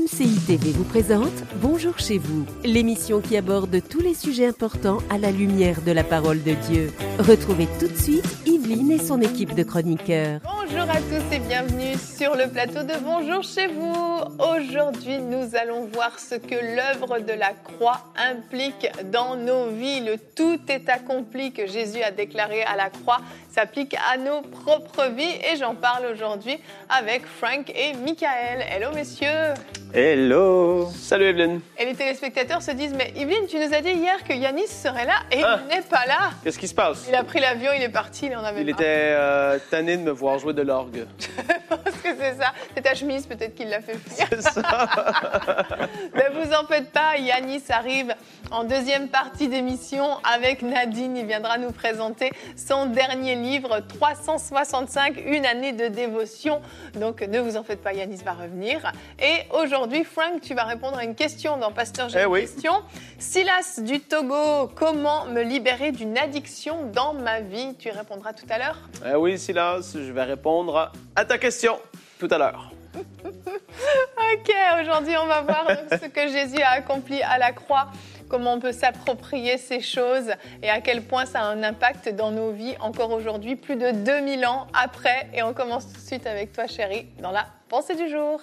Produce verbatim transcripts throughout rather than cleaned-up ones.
C I T V vous présente Bonjour chez vous, l'émission qui aborde tous les sujets importants à la lumière de la parole de Dieu. Retrouvez tout de suite Yveline et son équipe de chroniqueurs. Bonjour à tous et bienvenue sur le plateau de Bonjour chez vous. Aujourd'hui, nous allons voir ce que l'œuvre de la croix implique dans nos vies. Le tout est accompli que Jésus a déclaré à la croix s'applique à nos propres vies et j'en parle aujourd'hui avec Frank et Michael. Hello messieurs. Hello. Salut Evelyne. Et les téléspectateurs se disent, mais Yveline, tu nous as dit hier que Yanis serait là et ah. il n'est pas là. Qu'est-ce qui se passe? Il a pris l'avion, il est parti, il en avait Il marre. était euh, tanné de me voir jouer de l'orgue. Parce que c'est ça. C'est ta chemise peut-être qu'il l'a fait fuir. C'est ça. Ne vous en faites pas, Yanis arrive en deuxième partie d'émission avec Nadine. Il viendra nous présenter son dernier livre, trois cent soixante-cinq, une année de dévotion. Donc ne vous en faites pas, Yanis va revenir. Et aujourd'hui, Frank, tu vas répondre à une question dans Pasteur, j'ai eh une oui. question. Silas du Togo, comment me libérer d'une addiction dans ma vie? Tu répondras tout à l'heure. Eh oui, Silas, je vais répondre à ta question tout à l'heure. Ok, aujourd'hui, on va voir ce que Jésus a accompli à la croix, comment on peut s'approprier ces choses et à quel point ça a un impact dans nos vies encore aujourd'hui, plus de deux mille ans après. Et on commence tout de suite avec toi, chérie, dans la pensée du jour.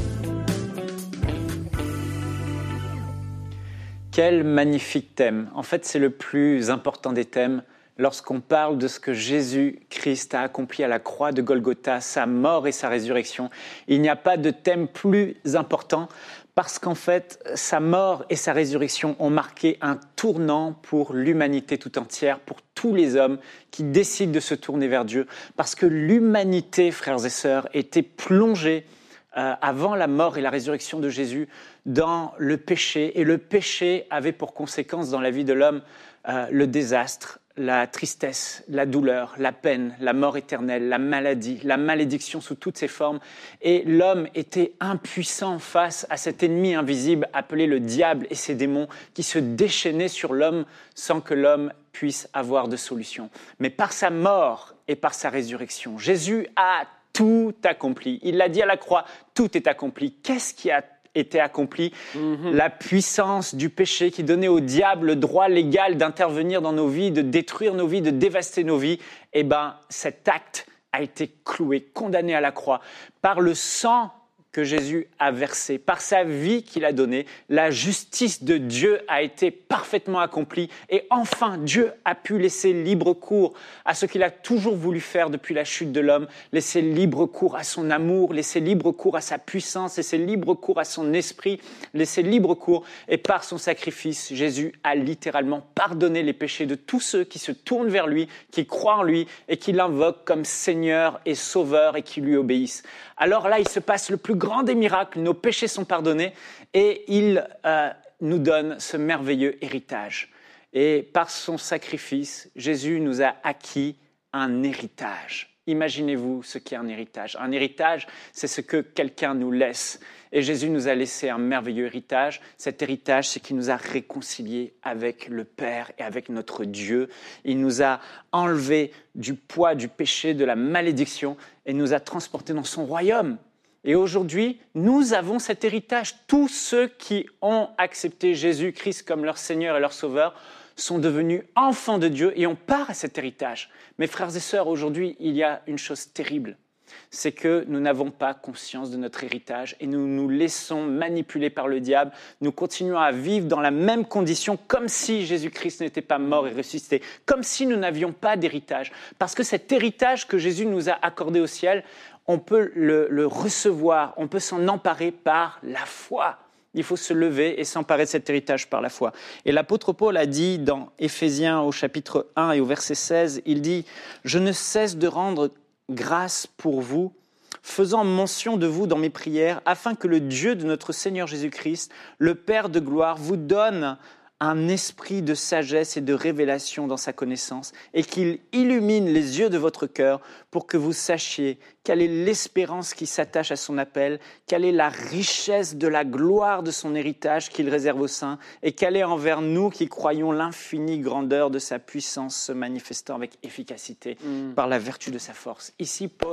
Quel magnifique thème. En fait, c'est le plus important des thèmes lorsqu'on parle de ce que Jésus-Christ a accompli à la croix de Golgotha, sa mort et sa résurrection. Il n'y a pas de thème plus important parce qu'en fait, sa mort et sa résurrection ont marqué un tournant pour l'humanité tout entière, pour tous les hommes qui décident de se tourner vers Dieu. Parce que l'humanité, frères et sœurs, était plongée Euh, avant la mort et la résurrection de Jésus, dans le péché. Et le péché avait pour conséquence dans la vie de l'homme euh, le désastre, la tristesse, la douleur, la peine, la mort éternelle, la maladie, la malédiction sous toutes ses formes. Et l'homme était impuissant face à cet ennemi invisible appelé le diable et ses démons qui se déchaînaient sur l'homme sans que l'homme puisse avoir de solution. Mais par sa mort et par sa résurrection, Jésus a tout accompli. Il l'a dit à la croix, tout est accompli. Qu'est-ce qui a été accompli? Mm-hmm. La puissance du péché qui donnait au diable le droit légal d'intervenir dans nos vies, de détruire nos vies, de dévaster nos vies. Eh bien, cet acte a été cloué, condamné à la croix par le sang que Jésus a versé, par sa vie qu'il a donnée. La justice de Dieu a été parfaitement accomplie et enfin Dieu a pu laisser libre cours à ce qu'il a toujours voulu faire depuis la chute de l'homme, laisser libre cours à son amour, laisser libre cours à sa puissance, laisser libre cours à son esprit, laisser libre cours et par son sacrifice, Jésus a littéralement pardonné les péchés de tous ceux qui se tournent vers lui, qui croient en lui et qui l'invoquent comme Seigneur et Sauveur et qui lui obéissent. Alors là, il se passe le plus grand des miracles, nos péchés sont pardonnés et il euh, nous donne ce merveilleux héritage. Et par son sacrifice, Jésus nous a acquis un héritage. Imaginez-vous ce qu'est un héritage. Un héritage, c'est ce que quelqu'un nous laisse. Et Jésus nous a laissé un merveilleux héritage. Cet héritage, c'est qu'il nous a réconciliés avec le Père et avec notre Dieu. Il nous a enlevé du poids du péché, de la malédiction et nous a transportés dans son royaume. Et aujourd'hui, nous avons cet héritage. Tous ceux qui ont accepté Jésus-Christ comme leur Seigneur et leur Sauveur sont devenus enfants de Dieu et on part à cet héritage. Mes frères et sœurs, aujourd'hui, il y a une chose terrible. C'est que nous n'avons pas conscience de notre héritage et nous nous laissons manipuler par le diable. Nous continuons à vivre dans la même condition comme si Jésus-Christ n'était pas mort et ressuscité, comme si nous n'avions pas d'héritage. Parce que cet héritage que Jésus nous a accordé au ciel, on peut le, le recevoir, on peut s'en emparer par la foi. Il faut se lever et s'emparer de cet héritage par la foi. Et l'apôtre Paul a dit dans Éphésiens au chapitre un et au verset seize, il dit « Je ne cesse de rendre grâce pour vous, faisant mention de vous dans mes prières, afin que le Dieu de notre Seigneur Jésus-Christ, le Père de gloire, vous donne un esprit de sagesse et de révélation dans sa connaissance, et qu'il illumine les yeux de votre cœur pour que vous sachiez quelle est l'espérance qui s'attache à son appel, quelle est la richesse de la gloire de son héritage qu'il réserve aux saints, et quelle est envers nous qui croyons l'infinie grandeur de sa puissance se manifestant avec efficacité mmh. par la vertu de sa force. » Ici, Paul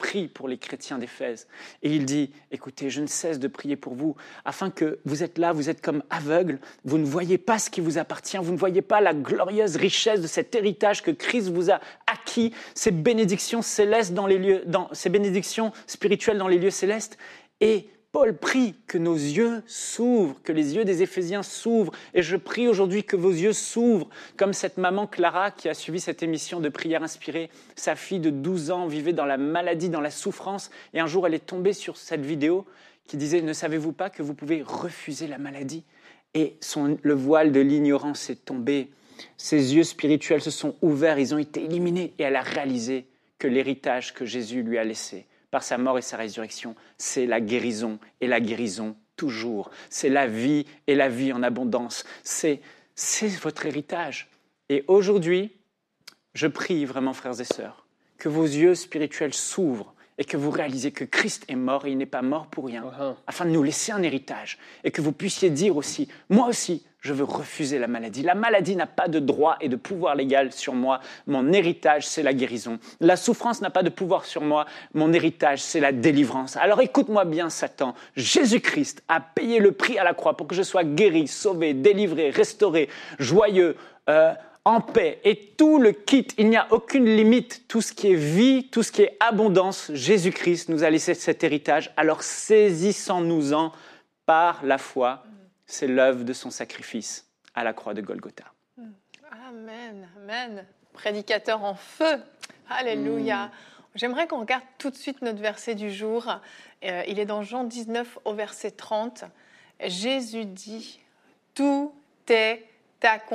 prie pour les chrétiens d'Éphèse. Et il dit, écoutez, je ne cesse de prier pour vous, afin que vous êtes là, vous êtes comme aveugles, vous ne voyez pas ce qui vous appartient, vous ne voyez pas la glorieuse richesse de cet héritage que Christ vous a acquis, ces bénédictions célestes dans les lieux, dans, ces bénédictions spirituelles dans les lieux célestes. Et Paul prie que nos yeux s'ouvrent, que les yeux des Éphésiens s'ouvrent. Et je prie aujourd'hui que vos yeux s'ouvrent, comme cette maman Clara qui a suivi cette émission de prière inspirée. Sa fille de douze ans vivait dans la maladie, dans la souffrance. Et un jour, elle est tombée sur cette vidéo qui disait « Ne savez-vous pas que vous pouvez refuser la maladie ?» Et son, le voile de l'ignorance est tombé. Ses yeux spirituels se sont ouverts, ils ont été éliminés. Et elle a réalisé que l'héritage que Jésus lui a laissé, par sa mort et sa résurrection, c'est la guérison et la guérison toujours. C'est la vie et la vie en abondance. C'est, c'est votre héritage. Et aujourd'hui, je prie vraiment, frères et sœurs, que vos yeux spirituels s'ouvrent et que vous réalisez que Christ est mort et il n'est pas mort pour rien, uh-huh. afin de nous laisser un héritage. Et que vous puissiez dire aussi, moi aussi, je veux refuser la maladie. La maladie n'a pas de droit et de pouvoir légal sur moi. Mon héritage, c'est la guérison. La souffrance n'a pas de pouvoir sur moi. Mon héritage, c'est la délivrance. Alors écoute-moi bien, Satan. Jésus-Christ a payé le prix à la croix pour que je sois guéri, sauvé, délivré, restauré, joyeux, euh, en paix. Et tout le kit, il n'y a aucune limite. Tout ce qui est vie, tout ce qui est abondance, Jésus-Christ nous a laissé cet héritage. Alors saisissons-nous-en par la foi. C'est l'œuvre de son sacrifice à la croix de Golgotha. Amen, amen. Prédicateur en feu. Alléluia. Mm. J'aimerais qu'on regarde tout de suite notre verset du jour. Euh, il est dans Jean dix-neuf au verset trente. Jésus dit, « Tout est accompli. »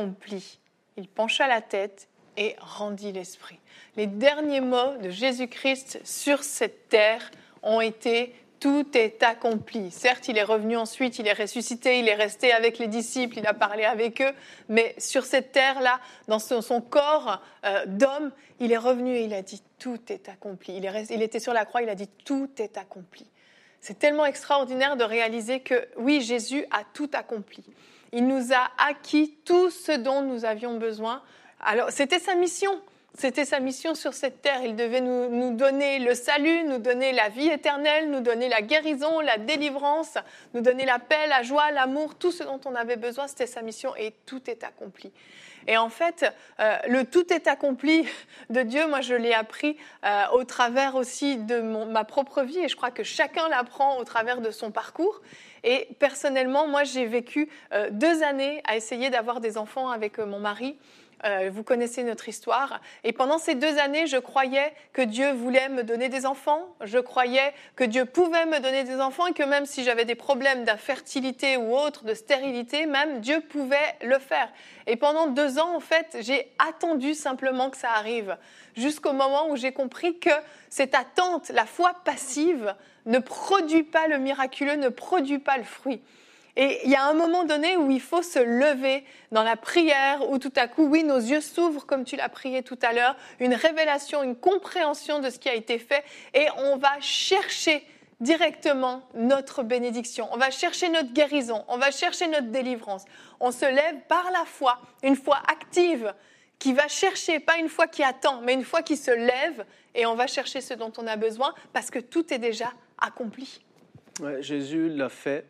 Il pencha la tête et rendit l'esprit. Les derniers mots de Jésus-Christ sur cette terre ont été tout est accompli. Certes, il est revenu ensuite, il est ressuscité, il est resté avec les disciples, il a parlé avec eux, mais sur cette terre-là, dans son, son corps euh, d'homme, il est revenu et il a dit tout est accompli. Il, est resté, il était sur la croix, il a dit tout est accompli. C'est tellement extraordinaire de réaliser que oui, Jésus a tout accompli. Il nous a acquis tout ce dont nous avions besoin. Alors, c'était sa mission. C'était sa mission sur cette terre. Il devait nous, nous donner le salut, nous donner la vie éternelle, nous donner la guérison, la délivrance, nous donner la paix, la joie, l'amour, tout ce dont on avait besoin, c'était sa mission et tout est accompli. Et en fait, euh, le tout est accompli de Dieu, moi je l'ai appris euh, au travers aussi de mon, ma propre vie et je crois que chacun l'apprend au travers de son parcours. Et personnellement, moi j'ai vécu euh, deux années à essayer d'avoir des enfants avec euh, mon mari. Euh, vous connaissez notre histoire. Et pendant ces deux années, je croyais que Dieu voulait me donner des enfants. Je croyais que Dieu pouvait me donner des enfants et que même si j'avais des problèmes d'infertilité ou autre, de stérilité, même Dieu pouvait le faire. Et pendant deux ans, en fait, j'ai attendu simplement que ça arrive. Jusqu'au moment où j'ai compris que cette attente, la foi passive, ne produit pas le miraculeux, ne produit pas le fruit. Et il y a un moment donné où il faut se lever dans la prière, où tout à coup, oui, nos yeux s'ouvrent comme tu l'as prié tout à l'heure, une révélation, une compréhension de ce qui a été fait, et on va chercher directement notre bénédiction, on va chercher notre guérison, on va chercher notre délivrance. On se lève par la foi, une foi active, qui va chercher, pas une foi qui attend, mais une foi qui se lève, et on va chercher ce dont on a besoin, parce que tout est déjà accompli. Ouais, Jésus l'a fait.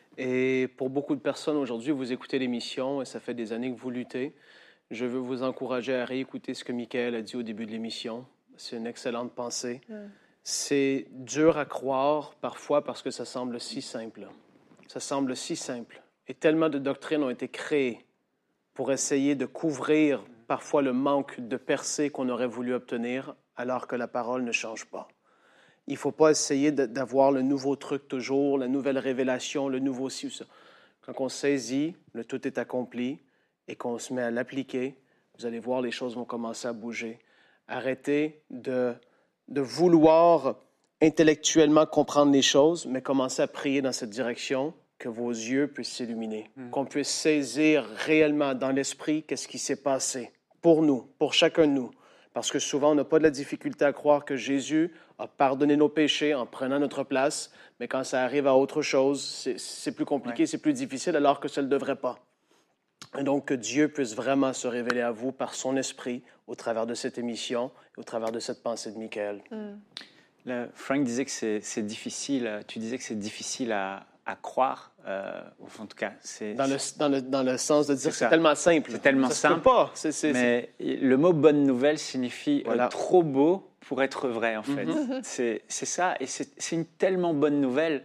Et pour beaucoup de personnes aujourd'hui, vous écoutez l'émission et ça fait des années que vous luttez. Je veux vous encourager à réécouter ce que Michael a dit au début de l'émission. C'est une excellente pensée. Mm. C'est dur à croire parfois parce que ça semble si simple. Ça semble si simple. Et tellement de doctrines ont été créées pour essayer de couvrir parfois le manque de percée qu'on aurait voulu obtenir alors que la parole ne change pas. Il ne faut pas essayer de, d'avoir le nouveau truc toujours, la nouvelle révélation, le nouveau ci ou ça. Quand on saisit, le tout est accompli et qu'on se met à l'appliquer, vous allez voir, les choses vont commencer à bouger. Arrêtez de, de vouloir intellectuellement comprendre les choses, mais commencez à prier dans cette direction, que vos yeux puissent s'illuminer, mmh. qu'on puisse saisir réellement dans l'esprit qu'est-ce qui s'est passé pour nous, pour chacun de nous. Parce que souvent, on n'a pas de la difficulté à croire que Jésus a pardonné nos péchés en prenant notre place, mais quand ça arrive à autre chose, c'est, c'est plus compliqué, ouais. c'est plus difficile, alors que ça ne le devrait pas. Et donc, que Dieu puisse vraiment se révéler à vous par son esprit, au travers de cette émission, au travers de cette pensée de Michael. Mm. Le, Frank disait que c'est, c'est difficile, tu disais que c'est difficile à, à croire, euh, en tout cas. C'est, dans, le, dans, le, dans le sens de dire c'est que c'est tellement simple. C'est tellement ça se simple, peut pas. C'est, c'est, mais c'est... le mot « bonne nouvelle » signifie voilà. euh, trop beau pour être vrai, en fait. Mm-hmm. C'est, c'est ça, et c'est, c'est une tellement bonne nouvelle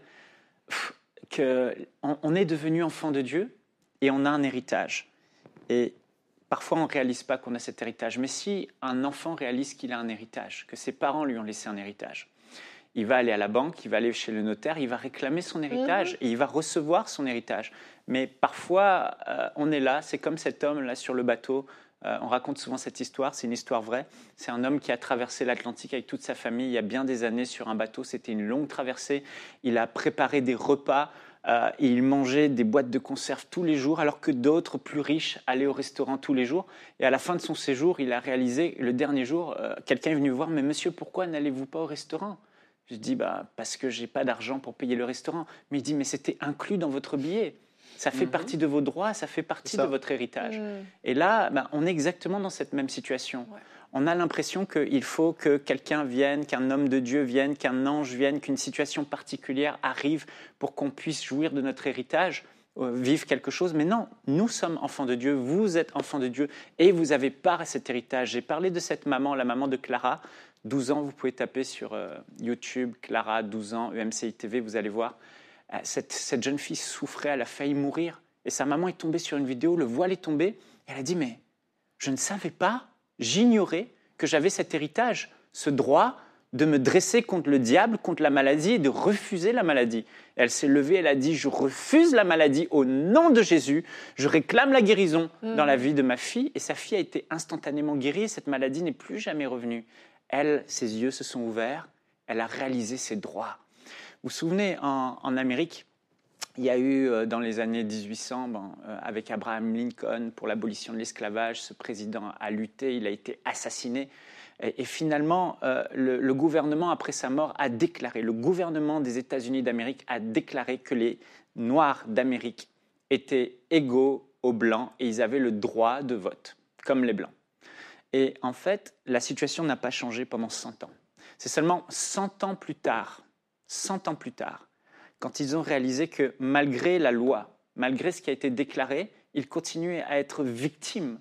qu'on on est devenu enfant de Dieu et on a un héritage. Et parfois, on ne réalise pas qu'on a cet héritage. Mais si un enfant réalise qu'il a un héritage, que ses parents lui ont laissé un héritage, il va aller à la banque, il va aller chez le notaire, il va réclamer son héritage mmh. et il va recevoir son héritage. Mais parfois, euh, on est là, c'est comme cet homme là sur le bateau. Euh, on raconte souvent cette histoire, c'est une histoire vraie. C'est un homme qui a traversé l'Atlantique avec toute sa famille il y a bien des années sur un bateau. C'était une longue traversée. Il a préparé des repas. Euh, et il mangeait des boîtes de conserve tous les jours, alors que d'autres, plus riches, allaient au restaurant tous les jours. Et à la fin de son séjour, il a réalisé, le dernier jour, euh, quelqu'un est venu voir, « Mais monsieur, pourquoi n'allez-vous pas au restaurant ?» Je dis, bah, « Parce que je n'ai pas d'argent pour payer le restaurant. » Mais il dit, « Mais c'était inclus dans votre billet. Ça fait mm-hmm. partie de vos droits, ça fait partie ça. de votre héritage. Mm. » Et là, bah, on est exactement dans cette même situation. Ouais. On a l'impression qu'il faut que quelqu'un vienne, qu'un homme de Dieu vienne, qu'un ange vienne, qu'une situation particulière arrive pour qu'on puisse jouir de notre héritage, euh, vivre quelque chose. Mais non, nous sommes enfants de Dieu, vous êtes enfants de Dieu et vous avez part à cet héritage. J'ai parlé de cette maman, la maman de Clara, douze ans, vous pouvez taper sur euh, YouTube, Clara, douze ans, E M C I T V, vous allez voir. Euh, cette, cette jeune fille souffrait, elle a failli mourir et sa maman est tombée sur une vidéo, le voile est tombé et elle a dit « Mais je ne savais pas ». J'ignorais que j'avais cet héritage, ce droit de me dresser contre le diable, contre la maladie et de refuser la maladie. Elle s'est levée, elle a dit « Je refuse la maladie au nom de Jésus, je réclame la guérison mmh. dans la vie de ma fille. » Et sa fille a été instantanément guérie et cette maladie n'est plus jamais revenue. Elle, ses yeux se sont ouverts, elle a réalisé ses droits. Vous vous souvenez, en, en Amérique, il y a eu, dans les années dix-huit cents, ben, avec Abraham Lincoln, pour l'abolition de l'esclavage, ce président a lutté, il a été assassiné. Et, et finalement, euh, le, le gouvernement, après sa mort, a déclaré, le gouvernement des États-Unis d'Amérique a déclaré que les Noirs d'Amérique étaient égaux aux Blancs et ils avaient le droit de vote, comme les Blancs. Et en fait, la situation n'a pas changé pendant cent ans. C'est seulement cent ans plus tard, cent ans plus tard, quand ils ont réalisé que malgré la loi, malgré ce qui a été déclaré, ils continuaient à être victimes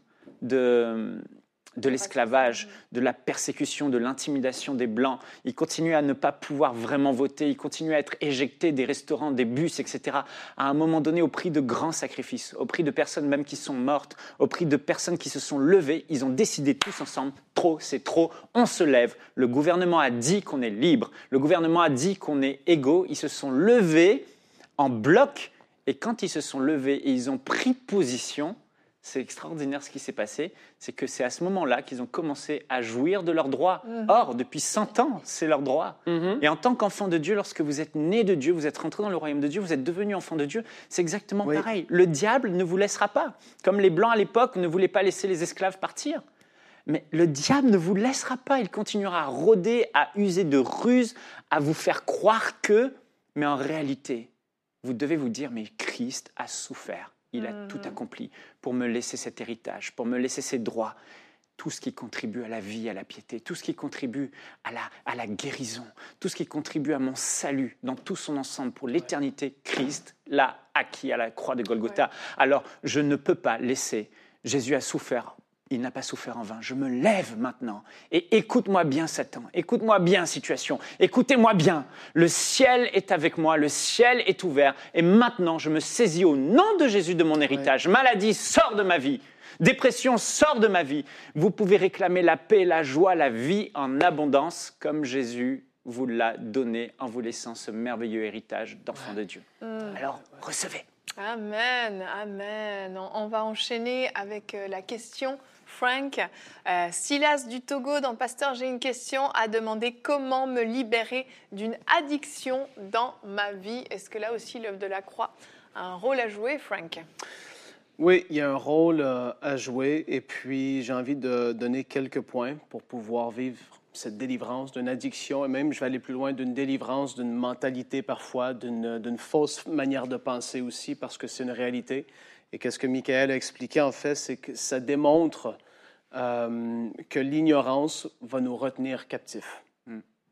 de, de l'esclavage, de la persécution, de l'intimidation des Blancs. Ils continuaient à ne pas pouvoir vraiment voter, ils continuaient à être éjectés des restaurants, des bus, et cetera. À un moment donné, au prix de grands sacrifices, au prix de personnes même qui sont mortes, au prix de personnes qui se sont levées, ils ont décidé tous ensemble, trop, c'est trop, on se lève. Le gouvernement a dit qu'on est libre, le gouvernement a dit qu'on est égaux. Ils se sont levés en bloc et quand ils se sont levés et ils ont pris position, c'est extraordinaire ce qui s'est passé, c'est que c'est à ce moment-là qu'ils ont commencé à jouir de leurs droits. Mmh. Or, depuis cent ans, c'est leur droit. Mmh. Et en tant qu'enfant de Dieu, lorsque vous êtes né de Dieu, vous êtes rentré dans le royaume de Dieu, vous êtes devenu enfant de Dieu, c'est exactement oui. pareil. Le diable ne vous laissera pas. Comme les Blancs à l'époque ne voulaient pas laisser les esclaves partir. Mais le diable ne vous laissera pas. Il continuera à rôder, à user de ruses, à vous faire croire que... Mais en réalité, vous devez vous dire, mais Christ a souffert. Il a mmh. tout accompli pour me laisser cet héritage, pour me laisser ces droits. Tout ce qui contribue à la vie, à la piété, tout ce qui contribue à la, à la guérison, tout ce qui contribue à mon salut dans tout son ensemble pour l'éternité, Christ l'a acquis à la croix de Golgotha. Ouais. Alors, je ne peux pas laisser. Jésus a souffert. Il n'a pas souffert en vain. Je me lève maintenant. Et écoute-moi bien, Satan. Écoute-moi bien, situation. Écoutez-moi bien. Le ciel est avec moi. Le ciel est ouvert. Et maintenant, je me saisis au nom de Jésus de mon héritage. Ouais. Maladie, sors de ma vie. Dépression, sors de ma vie. Vous pouvez réclamer la paix, la joie, la vie en abondance, comme Jésus vous l'a donné en vous laissant ce merveilleux héritage d'enfant de Dieu. Mmh. Alors, recevez. Amen, amen. On va enchaîner avec la question. Frank, euh, Silas du Togo, dans Pasteur, j'ai une question, a demandé comment me libérer d'une addiction dans ma vie. Est-ce que là aussi l'œuvre de la croix a un rôle à jouer, Frank? Oui, il y a un rôle euh, à jouer et puis j'ai envie de donner quelques points pour pouvoir vivre cette délivrance d'une addiction et même, je vais aller plus loin, d'une délivrance d'une mentalité parfois, d'une, d'une fausse manière de penser aussi parce que c'est une réalité. Et qu'est-ce que Michael a expliqué, en fait, c'est que ça démontre euh, que l'ignorance va nous retenir captifs. Mm.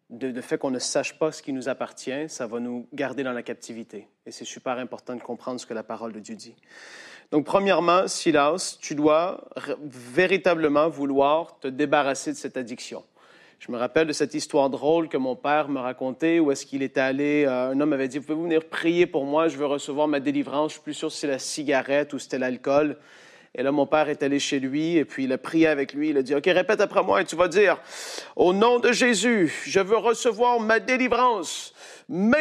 de, de fait qu'on ne sache pas ce qui nous appartient, ça va nous garder dans la captivité. Et c'est super important de comprendre ce que la parole de Dieu dit. Donc, premièrement, Silas, tu dois r- véritablement vouloir te débarrasser de cette addiction. Je me rappelle de cette histoire drôle que mon père me racontait, où est-ce qu'il était allé, euh, un homme avait dit, « Pouvez-vous venir prier pour moi, je veux recevoir ma délivrance, je suis plus sûr si c'est la cigarette ou si c'était l'alcool. » Et là, mon père est allé chez lui et puis il a prié avec lui. Il a dit, « OK, répète après moi et tu vas dire, « Au nom de Jésus, je veux recevoir ma délivrance maintenant. »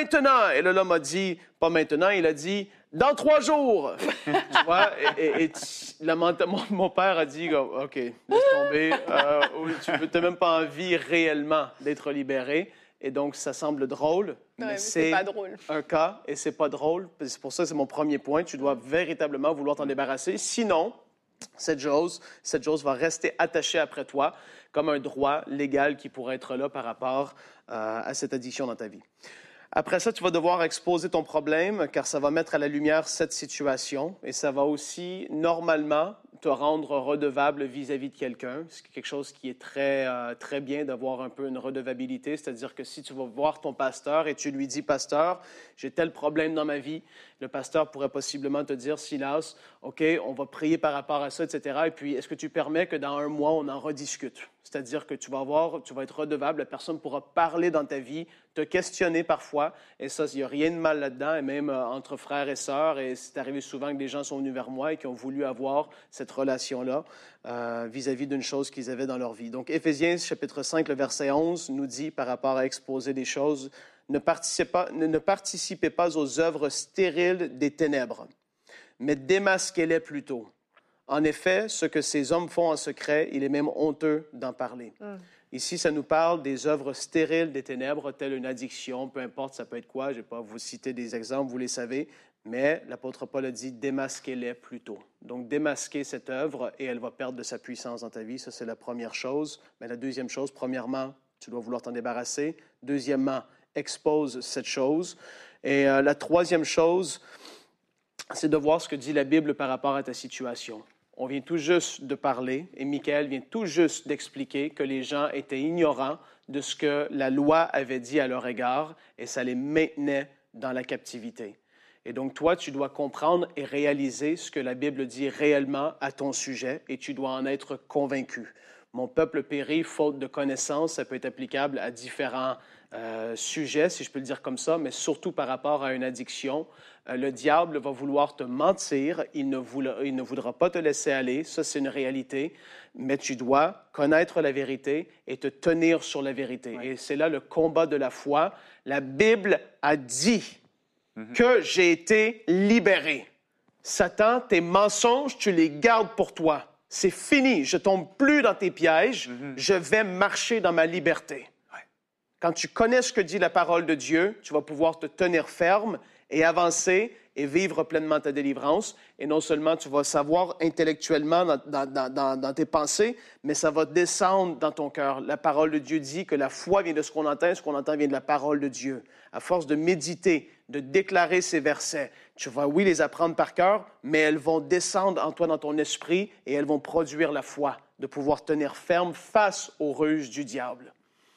Et là, l'homme a dit, pas maintenant, il a dit, « Dans trois jours. » Tu vois, et, et, et lamentablement, mon père a dit, « OK, laisse tomber. Euh, tu n'as même pas envie réellement d'être libéré. » Et donc, ça semble drôle, mais, Ouais, mais c'est, c'est pas drôle. un cas et c'est pas drôle. C'est pour ça que c'est mon premier point. Tu dois véritablement vouloir t'en débarrasser. Sinon, cette chose, cette chose va rester attachée après toi comme un droit légal qui pourrait être là par rapport euh, à cette addiction dans ta vie. Après ça, tu vas devoir exposer ton problème car ça va mettre à la lumière cette situation et ça va aussi, normalement, te rendre redevable vis-à-vis de quelqu'un. C'est quelque chose qui est très, euh, très bien d'avoir un peu une redevabilité, c'est-à-dire que si tu vas voir ton pasteur et tu lui dis « Pasteur, j'ai tel problème dans ma vie », le pasteur pourrait possiblement te dire « Silas, OK, on va prier par rapport à ça, et cetera. Et puis, est-ce que tu permets que dans un mois, on en rediscute? » C'est-à-dire que tu vas avoir, tu vas être redevable, la personne pourra parler dans ta vie, te questionner parfois, et ça, il n'y a rien de mal là-dedans, et même euh, entre frères et sœurs, et c'est arrivé souvent que des gens sont venus vers moi et qui ont voulu avoir cette relation-là euh, vis-à-vis d'une chose qu'ils avaient dans leur vie. Donc, Éphésiens, chapitre cinq, le verset onze, nous dit, par rapport à exposer des choses, ne participez pas, ne, ne participez pas aux œuvres stériles des ténèbres, mais démasquez-les plutôt. En effet, ce que ces hommes font en secret, il est même honteux d'en parler. Mm. Ici, ça nous parle des œuvres stériles des ténèbres, telles une addiction, peu importe, ça peut être quoi. Je ne vais pas vous citer des exemples, vous les savez, mais l'apôtre Paul a dit « démasquez-les plutôt ». Donc, démasquer cette œuvre et elle va perdre de sa puissance dans ta vie. Ça, c'est la première chose. Mais la deuxième chose, premièrement, tu dois vouloir t'en débarrasser. Deuxièmement, expose cette chose. Et euh, la troisième chose, c'est de voir ce que dit la Bible par rapport à ta situation. On vient tout juste de parler, et Michael vient tout juste d'expliquer que les gens étaient ignorants de ce que la loi avait dit à leur égard, et ça les maintenait dans la captivité. Et donc, toi, tu dois comprendre et réaliser ce que la Bible dit réellement à ton sujet, et tu dois en être convaincu. Mon peuple périt faute de connaissance, ça peut être applicable à différents euh, sujets, si je peux le dire comme ça, mais surtout par rapport à une addiction. Euh, le diable va vouloir te mentir, il ne, voula, il ne voudra pas te laisser aller, ça c'est une réalité, mais tu dois connaître la vérité et te tenir sur la vérité. Ouais. Et c'est là le combat de la foi. La Bible a dit mm-hmm. que j'ai été libéré. Satan, tes mensonges, tu les gardes pour toi. C'est fini, je ne tombe plus dans tes pièges, mm-hmm. je vais marcher dans ma liberté. Ouais. Quand tu connais ce que dit la parole de Dieu, tu vas pouvoir te tenir ferme et avancer et vivre pleinement ta délivrance. Et non seulement tu vas savoir intellectuellement dans, dans, dans, dans tes pensées, mais ça va descendre dans ton cœur. La parole de Dieu dit que la foi vient de ce qu'on entend, et ce qu'on entend vient de la parole de Dieu. À force de méditer, de déclarer ces versets, tu vas, oui, les apprendre par cœur, mais elles vont descendre en toi, dans ton esprit, et elles vont produire la foi, de pouvoir tenir ferme face aux ruses du diable.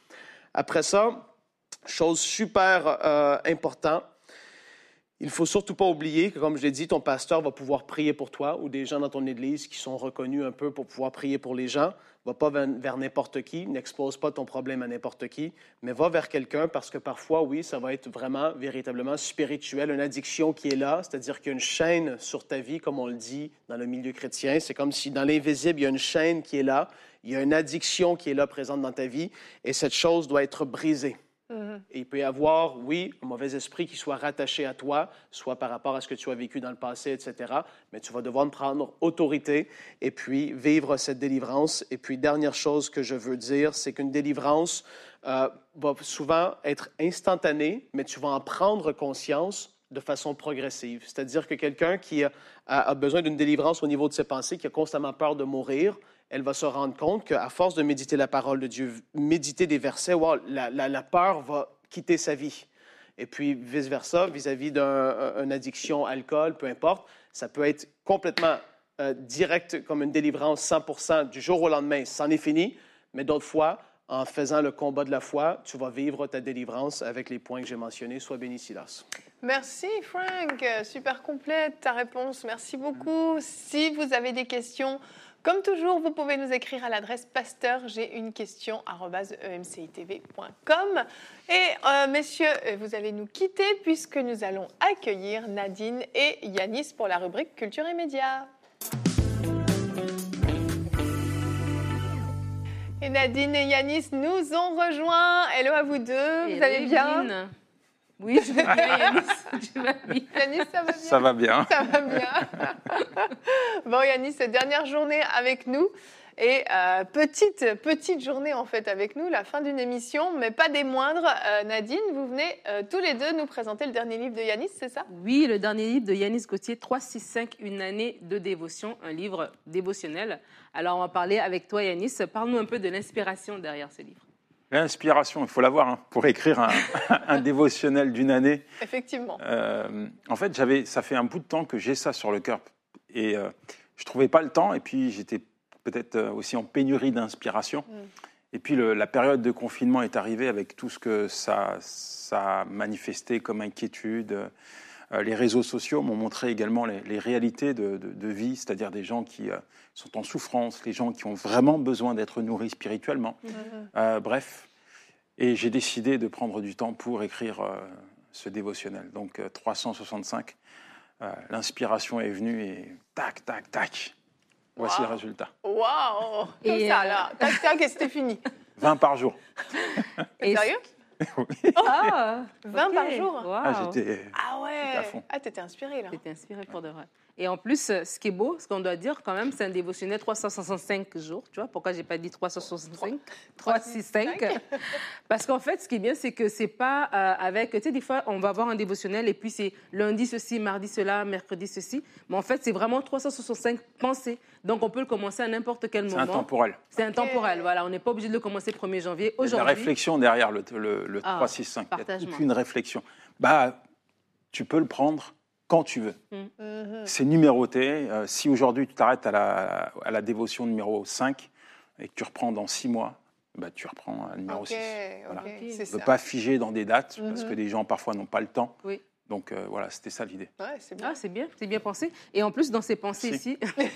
Après ça, chose super euh, importante, il ne faut surtout pas oublier que, comme je l'ai dit, ton pasteur va pouvoir prier pour toi ou des gens dans ton église qui sont reconnus un peu pour pouvoir prier pour les gens. Va pas vers, vers n'importe qui, n'expose pas ton problème à n'importe qui, mais va vers quelqu'un parce que parfois, oui, ça va être vraiment, véritablement spirituel, une addiction qui est là, c'est-à-dire qu'il y a une chaîne sur ta vie, comme on le dit dans le milieu chrétien. C'est comme si dans l'invisible, il y a une chaîne qui est là, il y a une addiction qui est là, présente dans ta vie, et cette chose doit être brisée. Mm-hmm. Et il peut y avoir, oui, un mauvais esprit qui soit rattaché à toi, soit par rapport à ce que tu as vécu dans le passé, et cetera. Mais tu vas devoir prendre autorité et puis vivre cette délivrance. Et puis, dernière chose que je veux dire, c'est qu'une délivrance euh, va souvent être instantanée, mais tu vas en prendre conscience de façon progressive. C'est-à-dire que quelqu'un qui a, a besoin d'une délivrance au niveau de ses pensées, qui a constamment peur de mourir, elle va se rendre compte qu'à force de méditer la parole de Dieu, méditer des versets, wow, la, la, la peur va quitter sa vie. Et puis, vice-versa, vis-à-vis d'une addiction, alcool, peu importe, ça peut être complètement euh, direct comme une délivrance cent pour cent du jour au lendemain, c'en est fini. Mais d'autres fois, en faisant le combat de la foi, tu vas vivre ta délivrance avec les points que j'ai mentionnés. Sois béni, Silas. Merci Frank, super complète ta réponse, merci beaucoup. Si vous avez des questions, comme toujours, vous pouvez nous écrire à l'adresse pasteur j'ai une question arobase e m c i t v point com. Et euh, messieurs, vous allez nous quitter puisque nous allons accueillir Nadine et Yanis pour la rubrique Culture et Médias. Et Nadine et Yanis nous ont rejoints. Hello à vous deux, Et vous allez bien? Evelyne. Oui, je vais bien, Yanis. Tu vas bien? Yanis, ça va bien? Ça va bien. Ça va bien. Bon, Yanis, dernière journée avec nous. Et euh, petite, petite journée en fait avec nous, la fin d'une émission, mais pas des moindres. Euh, Nadine, vous venez euh, tous les deux nous présenter le dernier livre de Yanis, c'est ça? Oui, le dernier livre de Yanis Gauthier, trois cent soixante-cinq, une année de dévotion, un livre dévotionnel. Alors, on va parler avec toi, Yanis. Parle-nous un peu de l'inspiration derrière ce livre. L'inspiration, il faut l'avoir hein, pour écrire un, un dévotionnel d'une année. Effectivement. Euh, en fait, j'avais, ça fait un bout de temps que j'ai ça sur le cœur. Et euh, je ne trouvais pas le temps. Et puis, j'étais peut-être aussi en pénurie d'inspiration. Mm. Et puis, le, la période de confinement est arrivée avec tout ce que ça, ça a manifesté comme inquiétude. Euh, les réseaux sociaux m'ont montré également les, les réalités de, de, de vie, c'est-à-dire des gens qui euh, sont en souffrance, les gens qui ont vraiment besoin d'être nourris spirituellement. Mm-hmm. Euh, bref, et j'ai décidé de prendre du temps pour écrire euh, ce dévotionnel. Donc, euh, trois cent soixante-cinq, euh, l'inspiration est venue et tac, tac, tac. Voici wow. le résultat. Waouh! Comme et ça, euh... là. Tac, tac, et c'était fini. vingt par jour. Et sérieux? Oui. Ah, vingt okay. par jour. Wow. Ah, j'étais, ah ouais. j'étais à fond. Ah, t'étais inspiré là. T'étais inspiré pour de vrai. Et en plus, ce qui est beau, ce qu'on doit dire quand même, c'est un dévotionnel trois cent soixante-cinq jours. Tu vois, pourquoi j'ai pas dit trois cent soixante-cinq? trois cent soixante-cinq. Parce qu'en fait, ce qui est bien, c'est que c'est pas euh, avec... Tu sais, des fois, on va avoir un dévotionnel et puis c'est lundi ceci, mardi cela, mercredi ceci. Mais en fait, c'est vraiment trois cent soixante-cinq pensées. Donc, on peut le commencer à n'importe quel moment. C'est intemporel. C'est intemporel, okay. Voilà. On n'est pas obligé de le commencer le premier janvier. Aujourd'hui... Il y a de la réflexion derrière le, le, le ah, trois cent soixante-cinq. Il y a toute une réflexion. Bah, tu peux le prendre quand tu veux. Mmh. C'est numéroté. Euh, si aujourd'hui tu t'arrêtes à la, à la dévotion numéro cinq et que tu reprends dans six mois, bah, tu reprends à numéro okay, six. Voilà. Okay, ne pas figer dans des dates mmh. parce que les gens parfois n'ont pas le temps. Oui. Donc euh, voilà, c'était ça l'idée. Ouais, c'est bien. Ah, c'est bien, c'est bien pensé. Et en plus, dans ces pensées si. ici...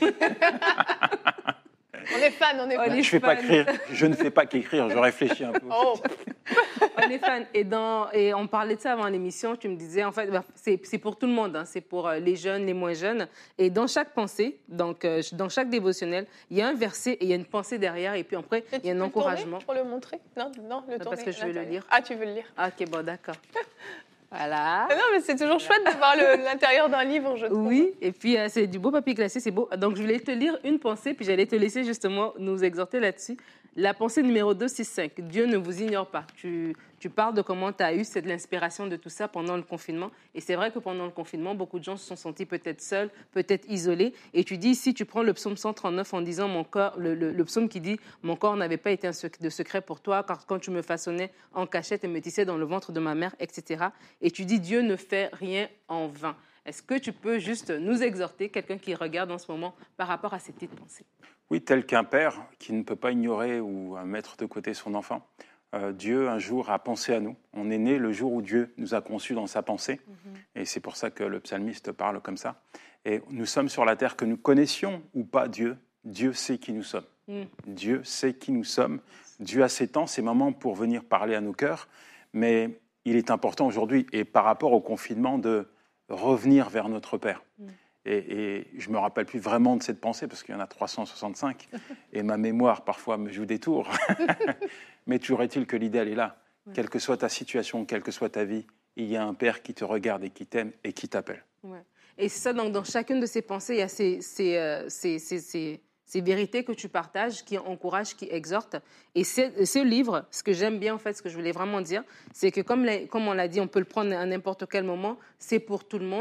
On est fan, on est fan. Je, fais pas écrire, je ne fais pas qu'écrire, je réfléchis un peu. Oh. On est fan. Et, dans, et on parlait de ça avant l'émission, tu me disais, en fait, bah, c'est, c'est pour tout le monde, hein, c'est pour les jeunes, les moins jeunes. Et dans chaque pensée, donc, euh, dans chaque dévotionnel, il y a un verset et il y a une pensée derrière. Et puis après, il y a un encouragement. Pour le montrer? Non, non, le tourner. Parce que je veux le lire. Ah, tu veux le lire? Ah, ok, bon, d'accord. Voilà. Non, mais c'est toujours chouette de voir le, l'intérieur d'un livre, je trouve. Oui, et puis euh, c'est du beau papier glacé, c'est beau. Donc, je voulais te lire une pensée, puis j'allais te laisser justement nous exhorter là-dessus. La pensée numéro deux cent soixante-cinq. Dieu ne vous ignore pas. Tu, tu parles de comment tu as eu cette, l'inspiration de tout ça pendant le confinement. Et c'est vrai que pendant le confinement, beaucoup de gens se sont sentis peut-être seuls, peut-être isolés. Et tu dis ici, tu prends le psaume cent trente-neuf en disant, mon corps, le, le, le psaume qui dit, mon corps n'avait pas été un sec- de secret pour toi, car quand tu me façonnais en cachette et me tissais dans le ventre de ma mère, et cetera. Et tu dis, Dieu ne fait rien en vain. Est-ce que tu peux juste nous exhorter, quelqu'un qui regarde en ce moment, par rapport à ces petites pensées? Oui, tel qu'un père qui ne peut pas ignorer ou mettre de côté son enfant. Euh, Dieu, un jour, a pensé à nous. On est né le jour où Dieu nous a conçus dans sa pensée. Mm-hmm. Et c'est pour ça que le psalmiste parle comme ça. Et nous sommes sur la terre, que nous connaissions ou pas Dieu. Dieu sait qui nous sommes. Mm. Dieu sait qui nous sommes. Dieu a ses temps, ses moments pour venir parler à nos cœurs. Mais il est important aujourd'hui, et par rapport au confinement, de revenir vers notre Père. Mm. Et, et je ne me rappelle plus vraiment de cette pensée, parce qu'il y en a trois cent soixante-cinq, et ma mémoire, parfois, me joue des tours. Mais toujours est-il que l'idée, elle est là. Ouais. Quelle que soit ta situation, quelle que soit ta vie, il y a un Père qui te regarde et qui t'aime et qui t'appelle. Ouais. Et c'est ça, donc, dans chacune de ces pensées, il y a ces, ces, euh, ces, ces, ces, ces vérités que tu partages, qui encouragent, qui exhortent. Et ce livre, ce que j'aime bien, en fait, ce que je voulais vraiment dire, c'est que comme, les, comme on l'a dit, on peut le prendre à n'importe quel moment, c'est pour tout le monde.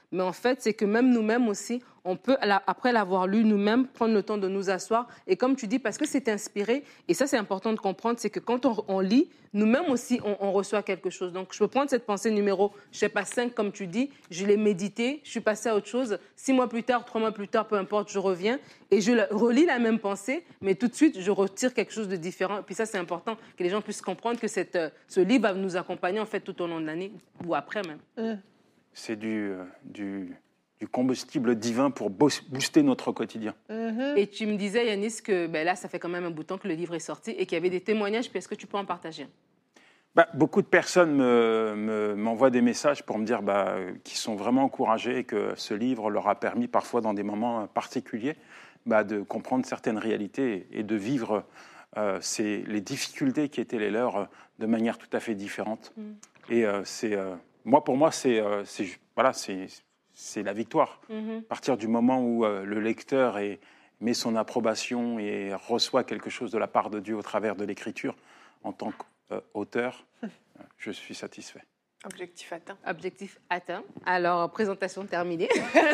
Mais en fait, c'est que même nous-mêmes aussi, on peut, après l'avoir lu nous-mêmes, prendre le temps de nous asseoir. Et comme tu dis, parce que c'est inspiré, et ça c'est important de comprendre, c'est que quand on, on lit, nous-mêmes aussi, on, on reçoit quelque chose. Donc je peux prendre cette pensée numéro, je sais pas, cinq comme tu dis, je l'ai médité, je suis passée à autre chose. Six mois plus tard, trois mois plus tard, peu importe, je reviens et je relis la même pensée, mais tout de suite, je retire quelque chose de différent. Et puis ça, c'est important que les gens puissent comprendre que cette, ce livre va nous accompagner en fait tout au long de l'année ou après même. Mmh. C'est du... Euh, du... du combustible divin pour booster notre quotidien. Mm-hmm. Et tu me disais, Yanis, que ben là, ça fait quand même un bout de temps que le livre est sorti et qu'il y avait des témoignages. Puis est-ce que tu peux en partager? Bah, beaucoup de personnes me, me, m'envoient des messages pour me dire bah, qu'ils sont vraiment encouragés et que ce livre leur a permis, parfois dans des moments particuliers, bah, de comprendre certaines réalités et de vivre euh, ces, les difficultés qui étaient les leurs de manière tout à fait différente. Mm. Et euh, c'est, euh, moi, pour moi, c'est, euh, c'est, voilà, c'est c'est la victoire. Mm-hmm. À partir du moment où euh, le lecteur est, met son approbation et reçoit quelque chose de la part de Dieu au travers de l'écriture, en tant qu'auteur, euh, je suis satisfait. Objectif atteint. Objectif atteint. Alors, présentation terminée.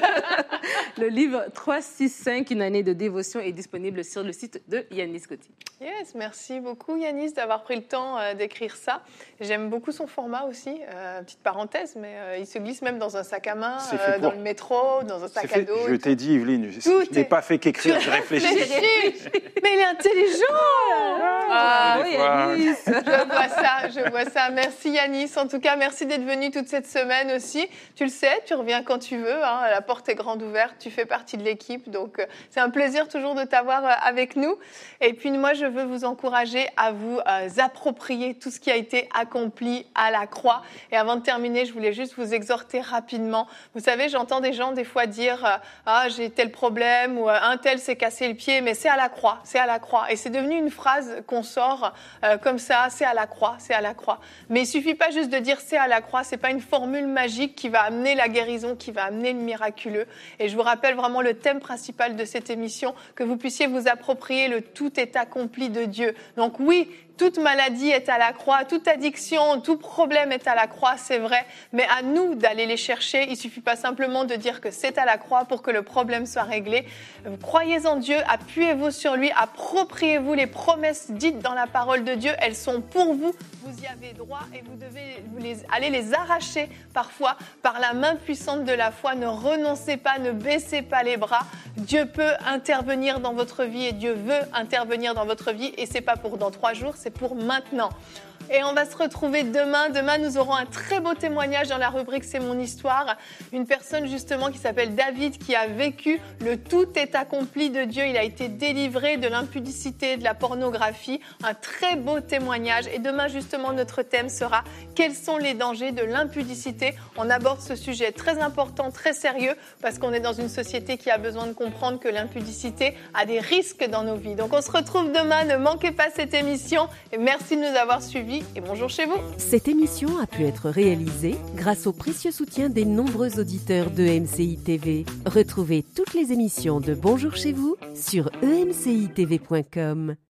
Le livre trois six cinq, une année de dévotion, est disponible sur le site de Yanis Coty. Yes, merci beaucoup Yanis d'avoir pris le temps euh, d'écrire ça. J'aime beaucoup son format aussi. Euh, petite parenthèse, mais euh, il se glisse même dans un sac à main, euh, dans le métro, dans un sac c'est à dos. Je t'ai dit, Yveline, je, je n'ai pas fait qu'écrire, j'ai réfléchi. Mais il est intelligent. Ah oui, Yanis. Je vois ça, je vois ça. Merci Yanis. En tout cas, merci d'être venu toute cette semaine aussi. Tu le sais, tu reviens quand tu veux. Hein, la porte est grande ouverte. Tu fais partie de l'équipe. Donc, euh, c'est un plaisir toujours de t'avoir euh, avec nous. Et puis, moi, je veux vous encourager à vous euh, approprier tout ce qui a été accompli à la croix. Et avant de terminer, je voulais juste vous exhorter rapidement. Vous savez, j'entends des gens des fois dire euh, « Ah, j'ai tel problème » ou « Un tel s'est cassé le pied », mais c'est à la croix, c'est à la croix. Et c'est devenu une phrase qu'on sort euh, comme ça, c'est à la croix, c'est à la croix. Mais il suffit pas juste de dire c'est à la croix, c'est pas une formule magique qui va amener la guérison, qui va amener le miraculeux. Et je vous rappelle vraiment le thème principal de cette émission, que vous puissiez vous approprier le tout est accompli de Dieu. Donc oui, toute maladie est à la croix, toute addiction, tout problème est à la croix, c'est vrai. Mais à nous d'aller les chercher. Il suffit pas simplement de dire que c'est à la croix pour que le problème soit réglé. Croyez en Dieu, appuyez-vous sur lui, appropriez-vous les promesses dites dans la parole de Dieu. Elles sont pour vous. Vous y avez droit et vous devez vous les, aller les arracher parfois par la main puissante de la foi. Ne renoncez pas, ne baissez pas les bras. Dieu peut intervenir dans votre vie et Dieu veut intervenir dans votre vie. Et c'est pas pour dans trois jours, c'est pour maintenant. Et on va se retrouver demain. Demain, nous aurons un très beau témoignage dans la rubrique « C'est mon histoire ». Une personne justement qui s'appelle David, qui a vécu le tout est accompli de Dieu. Il a été délivré de l'impudicité, de la pornographie. Un très beau témoignage. Et demain, justement, notre thème sera « Quels sont les dangers de l'impudicité ?» On aborde ce sujet très important, très sérieux, parce qu'on est dans une société qui a besoin de comprendre que l'impudicité a des risques dans nos vies. Donc, on se retrouve demain. Ne manquez pas cette émission. Et merci de nous avoir suivis. Et bonjour chez vous. Cette émission a pu être réalisée grâce au précieux soutien des nombreux auditeurs de E M C I T V. Retrouvez toutes les émissions de Bonjour chez vous sur e m c i t v point com.